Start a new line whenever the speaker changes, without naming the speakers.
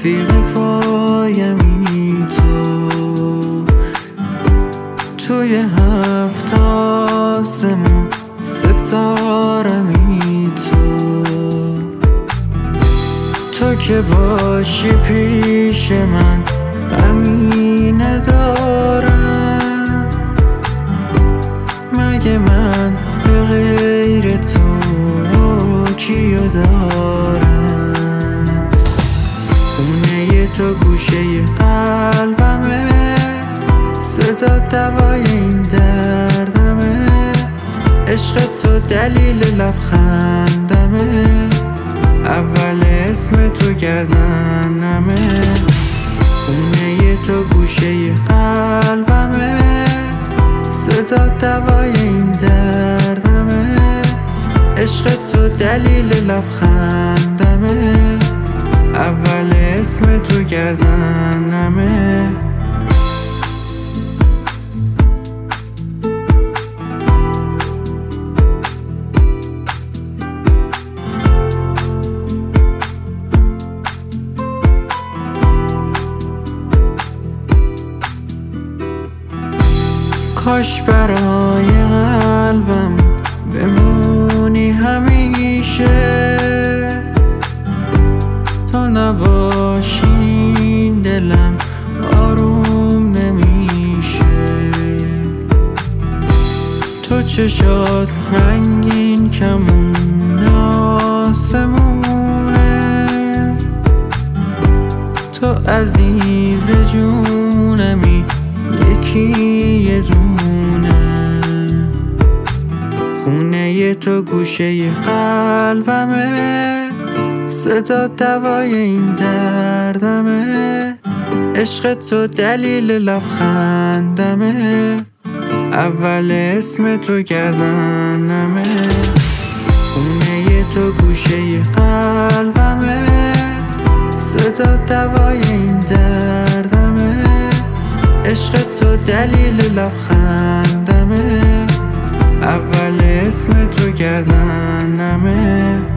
رفیق پایمی توی 7 آسمون ستارمی تو که باشی پیش من غمی ندارم، مگه من به غیر تو کیو دارم؟ خونه تو گوشه قلبمه، صدا دوای این دردمه، عشق تو دلیل لبخندمه، اول اسم تو گردنمه. خونه تو گوشه قلبمه، صدا دوای این دردمه، عشق تو دلیل لبخندمه، اول اسم تو گردنمه. کاش برای قلبم بمونی همیشه، تو نباشی دلم آروم نمیشه. تو چشات رنگین کمون آسمونه، تو عزیز جونمی یکی یه دونه. خونه تو گوشه قلبمه، صدا دوای این دردمه، عشق تو دلیل لبخندمه، اول اسم تو گردنمه. خونه تو گوشه قلبمه، صدا دوای این دردمه، عشق تو دلیل لبخندمه، اول اسم تو گردنمه.